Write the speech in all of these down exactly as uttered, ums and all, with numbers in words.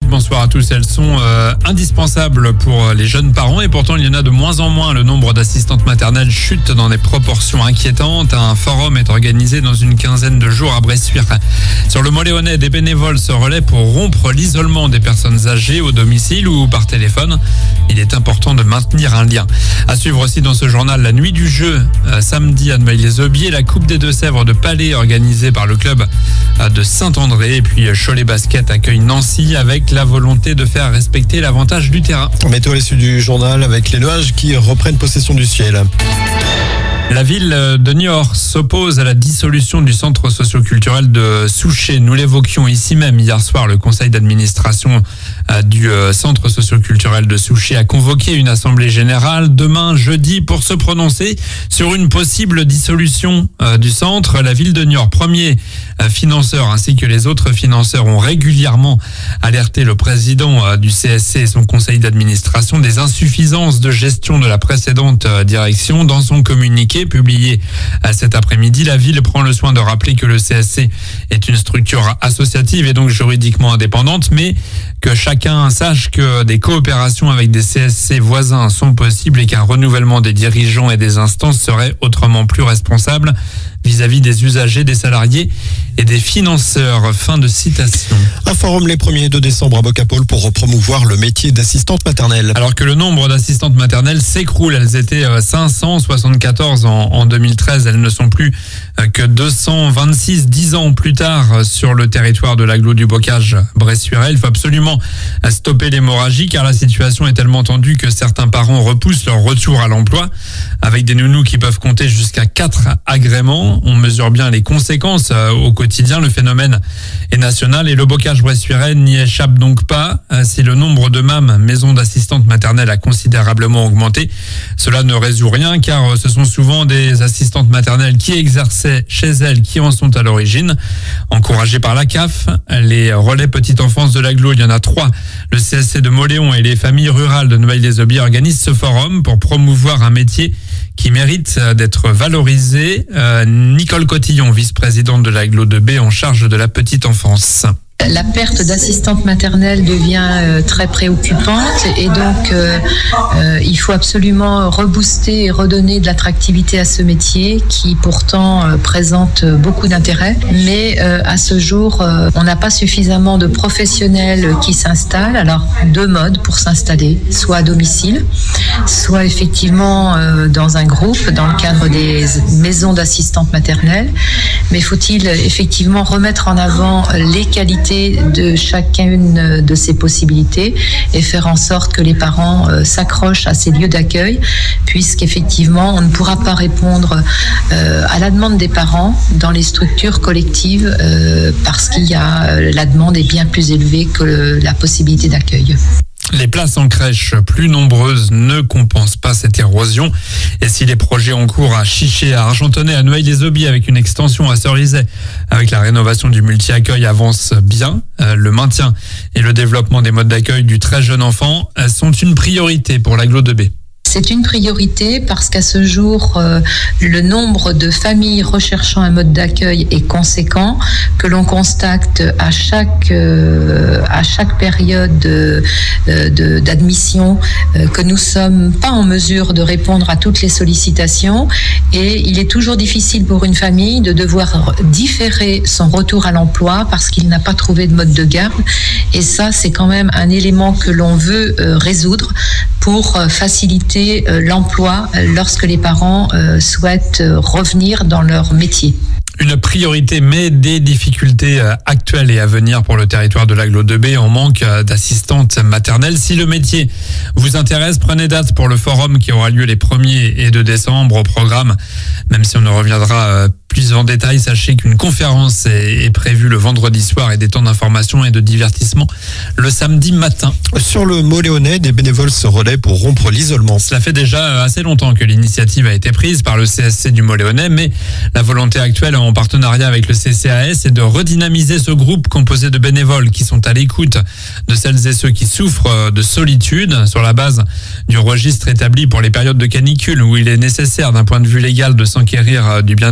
bonsoir à tous. Elles sont euh, indispensables pour les jeunes parents et pourtant il y en a de moins en moins. Le nombre d'assistantes maternelles chute dans des proportions inquiétantes. Un forum est organisé dans une quinzaine de jours à Bressuire. Sur le Mot-Léonnais, des bénévoles se relaient pour rompre l'isolement des personnes âgées au domicile ou par téléphone. Il est important de maintenir un lien. À suivre aussi dans ce journal, la nuit du jeu, euh, samedi à Noailles-les-Aubiers, la Coupe des Deux-Sèvres de Palais organisée par le club euh, de Saint-André et puis Cholet Basket accueille Nancy avec la volonté de faire respecter l'avantage du terrain. Météo à l'issue du journal avec les nuages qui reprennent possession du ciel. La ville de Niort s'oppose à la dissolution du centre socioculturel de Souchet. Nous l'évoquions ici même hier soir. Le conseil d'administration du centre socioculturel de Souchet a convoqué une assemblée générale demain jeudi pour se prononcer sur une possible dissolution du centre. La ville de Niort, premier financeur ainsi que les autres financeurs, ont régulièrement alerté le président du C S C et son conseil d'administration des insuffisances de gestion de la précédente direction. Dans son communiqué publié cet après-midi, la ville prend le soin de rappeler que le C S C est une structure associative et donc juridiquement indépendante, mais que chacun sache que des coopérations avec des C S C voisins sont possibles et qu'un renouvellement des dirigeants et des instances serait autrement plus responsable vis-à-vis des usagers, des salariés et des financeurs. Fin de citation. Un forum les premier et deux décembre à Bocapole pour promouvoir le métier d'assistante maternelle. Alors que le nombre d'assistantes maternelles s'écroule, elles étaient cinq cent soixante-quatorze en, en deux mille treize, elles ne sont plus que deux cent vingt-six dix ans plus tard sur le territoire de l'agglo du Bocage Bressuire. Il faut absolument stopper l'hémorragie car la situation est tellement tendue que certains parents repoussent leur retour à l'emploi avec des nounous qui peuvent compter jusqu'à quatre agréments. On mesure bien les conséquences au quotidien. Le phénomène est national et le Bocage Bressuire n'y échappe donc pas. Si le nombre de M A M, maisons d'assistantes maternelles, a considérablement augmenté, cela ne résout rien car ce sont souvent des assistantes maternelles qui exerçaient chez elles qui en sont à l'origine. Encouragés par la C A F, les relais petite enfance de l'agglo, il y en a trois. Le C S C de Mauléon et les familles rurales de Noailles-les-Aubiers organisent ce forum pour promouvoir un métier qui mérite d'être valorisé. Euh, Nicole Cotillon, vice-présidente de l'agglo de B en charge de la petite enfance. La perte d'assistante maternelle devient euh, très préoccupante et donc euh, euh, il faut absolument rebooster et redonner de l'attractivité à ce métier qui pourtant euh, présente beaucoup d'intérêt. Mais euh, à ce jour, euh, on n'a pas suffisamment de professionnels qui s'installent. Alors deux modes pour s'installer, soit à domicile, soit effectivement euh, dans un groupe dans le cadre des maisons d'assistantes maternelles. Mais faut-il effectivement remettre en avant les qualités de chacune de ces possibilités et faire en sorte que les parents euh, s'accrochent à ces lieux d'accueil, puisqu'effectivement on ne pourra pas répondre euh, à la demande des parents dans les structures collectives euh, parce qu'il y a la demande est bien plus élevée que le, la possibilité d'accueil. Les places en crèche plus nombreuses ne compensent pas cette érosion. Et si les projets en cours à Chiché, à Argentonais, à Noailles-les-Aubiers avec une extension à Cerizay, avec la rénovation du multi-accueil avancent bien, euh, le maintien et le développement des modes d'accueil du très jeune enfant euh, sont une priorité pour l'agglo de B. C'est une priorité parce qu'à ce jour, euh, le nombre de familles recherchant un mode d'accueil est conséquent, que l'on constate à chaque, euh, à chaque période de, de, d'admission euh, que nous ne sommes pas en mesure de répondre à toutes les sollicitations et il est toujours difficile pour une famille de devoir différer son retour à l'emploi parce qu'il n'a pas trouvé de mode de garde et ça, c'est quand même un élément que l'on veut euh, résoudre pour euh, faciliter l'emploi lorsque les parents souhaitent revenir dans leur métier. Une priorité, mais des difficultés actuelles et à venir pour le territoire de l'agglo de B en manque d'assistantes maternelles. Si le métier vous intéresse, prenez date pour le forum qui aura lieu les premiers et deux décembre au programme. Même si on ne reviendra plus en détail, sachez qu'une conférence est prévue le vendredi soir et des temps d'information et de divertissement le samedi matin. Sur le Mot-Léonnais, des bénévoles se relaient pour rompre l'isolement. Cela fait déjà assez longtemps que l'initiative a été prise par le C S C du Mot-Léonnais, mais la volonté actuelle en partenariat avec le C C A S est de redynamiser ce groupe composé de bénévoles qui sont à l'écoute de celles et ceux qui souffrent de solitude sur la base du registre établi pour les périodes de canicule où il est nécessaire d'un point de vue légal de s'enquérir du bien-être des personnes.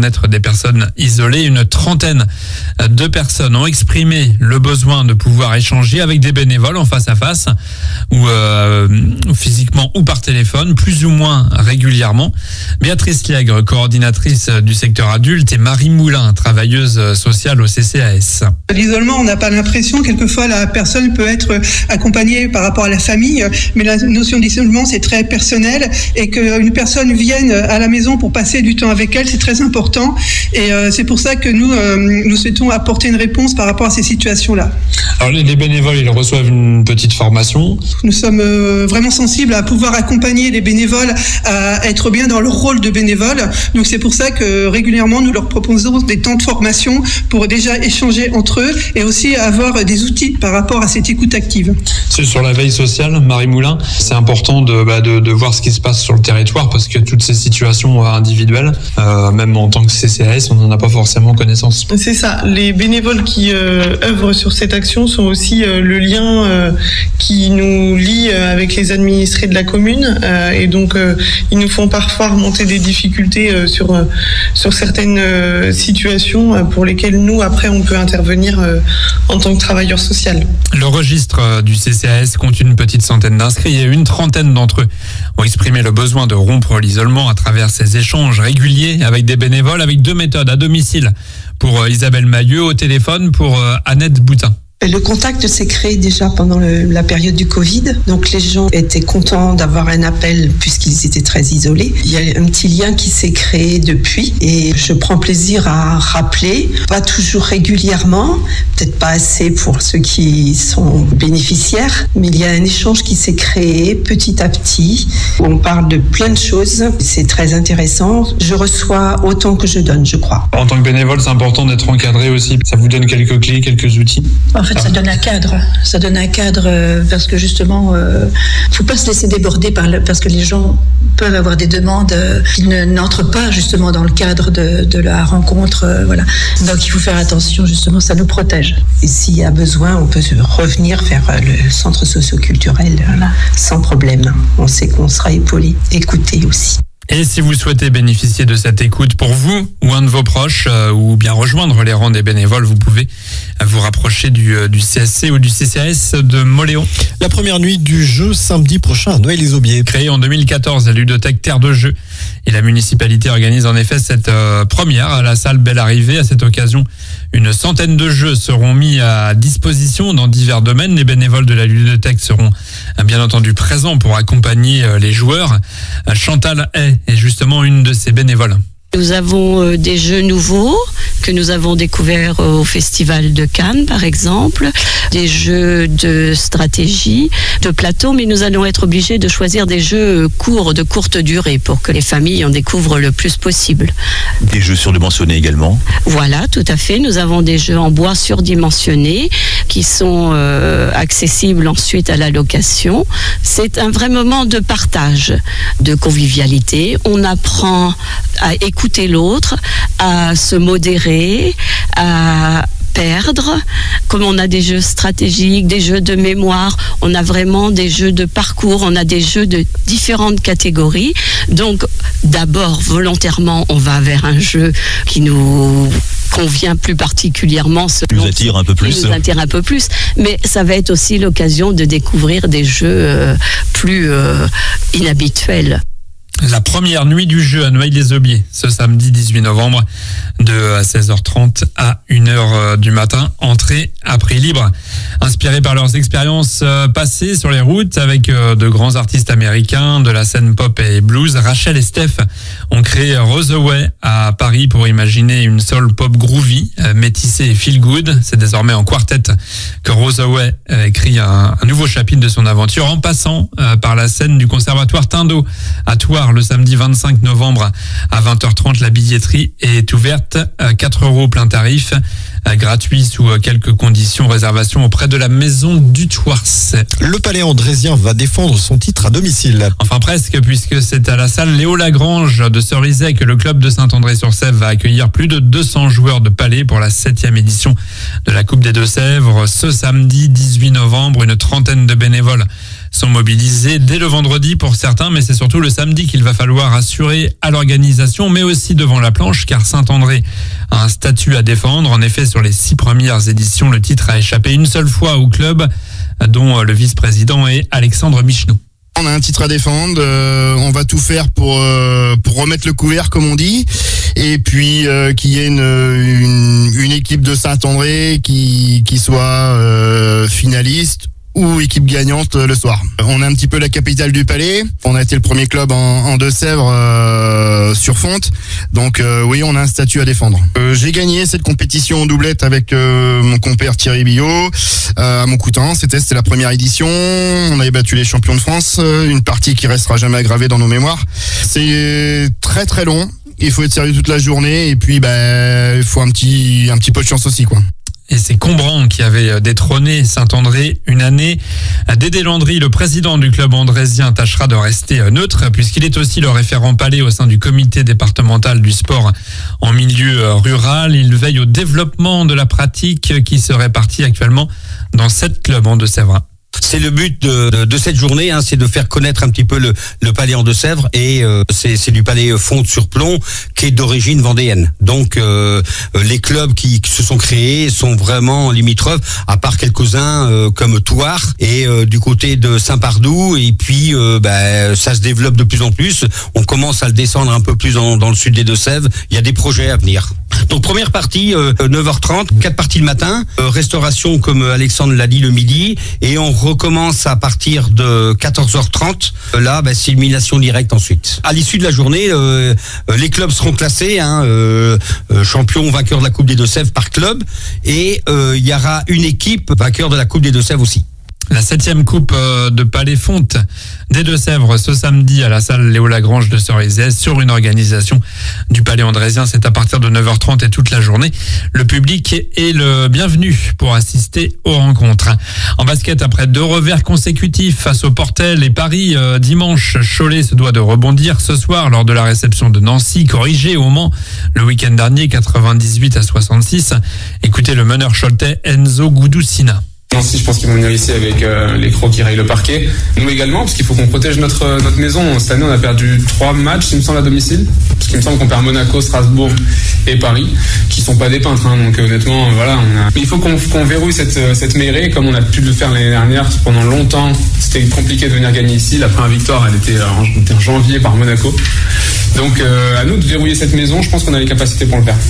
personnes isolées. Une trentaine de personnes ont exprimé le besoin de pouvoir échanger avec des bénévoles en face à face ou euh, physiquement ou par téléphone, plus ou moins régulièrement. Béatrice Liègre, coordinatrice du secteur adulte, et Marie Moulin, travailleuse sociale au C C A S. L'isolement, on n'a pas l'impression, quelquefois la personne peut être accompagnée par rapport à la famille, mais la notion d'isolement c'est très personnel, et qu'une personne vienne à la maison pour passer du temps avec elle, c'est très important, et euh, c'est pour ça que nous, euh, nous souhaitons apporter une réponse par rapport à ces situations-là. Alors les bénévoles, ils reçoivent une petite formation. Nous sommes euh, vraiment sensibles à pouvoir accompagner les bénévoles à être bien dans leur rôle de bénévole, donc c'est pour ça que régulièrement nous leur proposons des temps de formation pour déjà échanger entre eux et aussi avoir des outils par rapport à cette écoute active. C'est sur la veille sociale, Marie Moulin, c'est important de, bah, de, de voir ce qui se passe sur le territoire, parce que toutes ces situations individuelles, euh, même en tant que C C A S, on n'en a pas forcément connaissance. C'est ça, les bénévoles qui euh, œuvrent sur cette action sont aussi euh, le lien euh, qui nous lie euh, avec les administrés de la commune, euh, et donc euh, ils nous font parfois remonter des difficultés euh, sur, euh, sur certaines euh, situations euh, pour lesquelles nous, après, on peut intervenir euh, en tant que travailleur social. Le registre du C C A S compte une petite centaine d'inscrits et une trentaine d'entre eux ont exprimé le besoin de rompre l'isolement à travers ces échanges réguliers avec des bénévoles, avec deux méthodes à domicile pour Isabelle Mailleux, au téléphone pour Annette Boutin. Le contact s'est créé déjà pendant le, la période du Covid. Donc les gens étaient contents d'avoir un appel puisqu'ils étaient très isolés. Il y a un petit lien qui s'est créé depuis et je prends plaisir à rappeler, pas toujours régulièrement, peut-être pas assez pour ceux qui sont bénéficiaires, mais il y a un échange qui s'est créé petit à petit où on parle de plein de choses. C'est très intéressant. Je reçois autant que je donne, je crois. En tant que bénévole, c'est important d'être encadré aussi. Ça vous donne quelques clés, quelques outils? En fait, ça donne un cadre. Ça donne un cadre euh, parce que justement, il euh, ne faut pas se laisser déborder par le, parce que les gens peuvent avoir des demandes euh, qui ne, n'entrent pas justement dans le cadre de, de la rencontre. Euh, voilà. Donc, il faut faire attention, justement, ça nous protège. Et s'il y a besoin, on peut revenir vers le centre socio-culturel voilà, sans problème. On sait qu'on sera épaulé, écouté aussi. Et si vous souhaitez bénéficier de cette écoute pour vous ou un de vos proches, euh, ou bien rejoindre les rangs des bénévoles, vous pouvez vous rapprocher du, du C S C ou du C C A S de Moléon. La première nuit du jeu samedi prochain à Noël-les-Aubiers. Créée en deux mille quatorze, la ludothèque Terre de Jeux. Et la municipalité organise en effet cette euh, première à la salle Belle Arrivée. À cette occasion, une centaine de jeux seront mis à disposition dans divers domaines. Les bénévoles de la ludothèque seront euh, bien entendu présents pour accompagner euh, les joueurs. Euh, Chantal Hay est justement une de ces bénévoles. Nous avons des jeux nouveaux que nous avons découverts au Festival de Cannes, par exemple, des jeux de stratégie, de plateau, mais nous allons être obligés de choisir des jeux courts, de courte durée, pour que les familles en découvrent le plus possible. Des jeux surdimensionnés également? Voilà, tout à fait. Nous avons des jeux en bois surdimensionnés qui sont euh, accessibles ensuite à la location. C'est un vrai moment de partage, de convivialité. On apprend à écouter l'autre, à se modérer, à perdre. Comme on a des jeux stratégiques, des jeux de mémoire, on a vraiment des jeux de parcours, on a des jeux de différentes catégories. Donc, d'abord, volontairement, on va vers un jeu qui nous convient plus particulièrement. Qui nous attire un peu plus. Qui nous attire un peu plus. Mais ça va être aussi l'occasion de découvrir des jeux euh, plus euh, inhabituels. La première nuit du jeu à Noël-les-Aubiers, ce samedi dix-huit novembre, de seize heures trente à une heure du matin, entrée à prix libre. Inspirés par leurs expériences passées sur les routes avec de grands artistes américains de la scène pop et blues, Rachel et Steph ont créé Rosaway à Paris pour imaginer une soul pop groovy, métissée et feel good. C'est désormais en quartet que Rosaway écrit un, un nouveau chapitre de son aventure en passant par la scène du conservatoire Tindeau à Thouars le samedi vingt-cinq novembre à vingt heures trente. La billetterie est ouverte à quatre euros plein tarif, gratuit sous quelques conditions. Réservation auprès de la maison du Thouars. Le Palais andrésien va défendre son titre à domicile. Enfin presque, puisque c'est à la salle Léo Lagrange de Cerizay que le club de Saint-André-sur-Sèvre va accueillir plus de deux cents joueurs de Palais pour la septième édition de la Coupe des Deux-Sèvres. Ce samedi dix-huit novembre, une trentaine de bénévoles sont mobilisés mobilisés dès le vendredi pour certains, mais c'est surtout le samedi qu'il va falloir assurer à l'organisation, mais aussi devant la planche, car Saint-André a un statut à défendre. En effet, sur les six premières éditions, le titre a échappé une seule fois au club, dont le vice-président est Alexandre Michnou. On a un titre à défendre, euh, on va tout faire pour euh, pour remettre le couvert comme on dit, et puis euh, qu'il y ait une, une une équipe de Saint-André qui qui soit euh, finaliste ou équipe gagnante le soir. On a un petit peu la capitale du Palais. On a été le premier club en, en Deux-Sèvres euh, sur fonte. Donc euh, oui, on a un statut à défendre. Euh, j'ai gagné cette compétition en doublette avec euh, mon compère Thierry Billot euh, à Montcoutan. C'était c'était la première édition. On avait battu les champions de France. Une partie qui restera jamais gravée dans nos mémoires. C'est très très long. Il faut être sérieux toute la journée et puis bah il faut un petit un petit peu de chance aussi quoi. Et c'est Combran qui avait détrôné Saint-André une année. Dédé Landry, le président du club andrésien, tâchera de rester neutre puisqu'il est aussi le référent palais au sein du comité départemental du sport en milieu rural. Il veille au développement de la pratique qui se répartit actuellement dans sept clubs en Deux-Sèvres. C'est le but de, de, de cette journée, hein, c'est de faire connaître un petit peu le, le palais en Deux-Sèvres et euh, c'est, c'est du palais Fonte-sur-Plon qui est d'origine vendéenne. Donc euh, les clubs qui, qui se sont créés sont vraiment limitrophes, à part quelques-uns euh, comme Thouars et euh, du côté de Saint-Pardoux. Et puis euh, bah, ça se développe de plus en plus. On commence à le descendre un peu plus dans, dans le sud des Deux-Sèvres. Il y a des projets à venir. Donc première partie, euh, neuf heures trente, quatre parties le matin, euh, restauration comme Alexandre l'a dit le midi, et on recommence à partir de quatorze heures trente. Euh, là, bah, c'est élimination directe ensuite. À l'issue de la journée, euh, les clubs seront classés, hein, euh, euh, champion, vainqueur de la Coupe des Deux-Sèvres par club, et euh, il y aura une équipe vainqueur de la Coupe des Deux-Sèvres aussi. La septième coupe de Palais Fonte des Deux-Sèvres ce samedi à la salle Léo Lagrange de Cerizay sur une organisation du Palais andrésien. C'est à partir de neuf heures trente et toute la journée. Le public est le bienvenu pour assister aux rencontres. En basket, après deux revers consécutifs face au Portel et Paris euh, dimanche, Cholet se doit de rebondir ce soir lors de la réception de Nancy, corrigé au Mans le week-end dernier, quatre-vingt-dix-huit à soixante-six. Écoutez le meneur choletais Enzo Goudoussina. Nancy, je pense qu'ils vont venir ici avec euh, les crocs qui rayent le parquet. Nous également, parce qu'il faut qu'on protège notre notre maison. Cette année, on a perdu trois matchs, il me semble, à domicile. Parce qu'il me semble qu'on perd Monaco, Strasbourg et Paris, qui sont pas des peintres. Hein, donc honnêtement, voilà. On a... Il faut qu'on, qu'on verrouille cette cette mêlée, comme on a pu le faire l'année dernière. Pendant longtemps, c'était compliqué de venir gagner ici. La première victoire, elle était en, en janvier par Monaco. Donc euh, à nous de verrouiller cette maison. Je pense qu'on a les capacités pour le faire.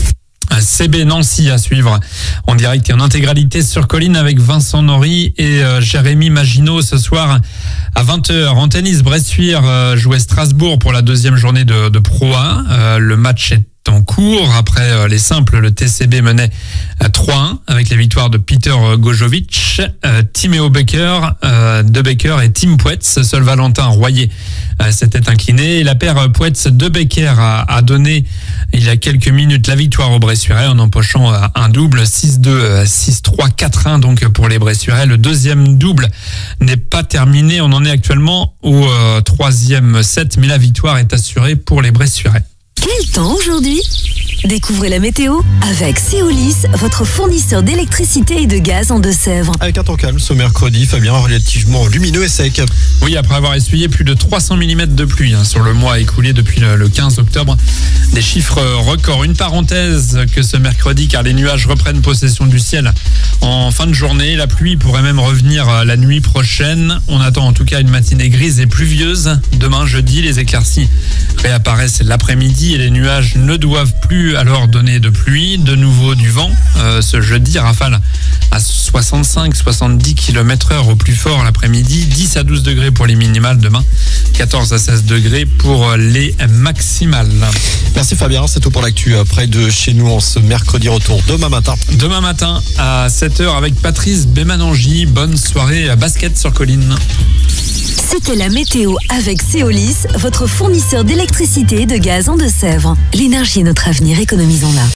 C B Nancy à suivre en direct et en intégralité sur Colline avec Vincent Nory et euh, Jérémy Maginot ce soir à vingt heures. En tennis, Bressuire euh, jouait Strasbourg pour la deuxième journée de, de Pro A. Euh, le match est en cours. Après euh, les simples, le T C B menait à trois un avec les victoires de Peter Gojovic, euh, Timéo Becker, euh, De Becker et Tim Puetz. Seul Valentin Royer euh, s'était incliné. Et la paire Puetz-De Becker a, a donné il y a quelques minutes la victoire aux Bressuirais en empochant euh, un double six deux, six trois, quatre un donc pour les Bressuirais. Le deuxième double n'est pas terminé. On en est actuellement au euh, troisième set, mais la victoire est assurée pour les Bressuirais. Quel temps aujourd'hui ? Découvrez la météo avec Céolis, votre fournisseur d'électricité et de gaz en Deux-Sèvres. Avec un temps calme ce mercredi, Fabien, relativement lumineux et sec. Oui, après avoir essuyé plus de trois cents millimètres de pluie hein, sur le mois écoulé depuis le, le quinze octobre. Des chiffres records. Une parenthèse que ce mercredi, car les nuages reprennent possession du ciel en fin de journée. La pluie pourrait même revenir la nuit prochaine. On attend en tout cas une matinée grise et pluvieuse. Demain, jeudi, les éclaircies réapparaissent l'après-midi et les nuages ne doivent plus alors donner de pluie. De nouveau du vent euh, ce jeudi, rafale à soixante-cinq à soixante-dix kilomètres heure au plus fort l'après-midi, dix à douze degrés pour les minimales demain, quatorze à seize degrés pour les maximales. Merci Fabien, c'est tout pour l'actu près de chez nous en ce mercredi. Retour demain matin. Demain matin à sept heures avec Patrice Bémanangi. Bonne soirée à basket sur Colline. C'était la météo avec Céolis, votre fournisseur d'électricité et de gaz en Deux-Sèvres. L'énergie est notre avenir, économisons-la.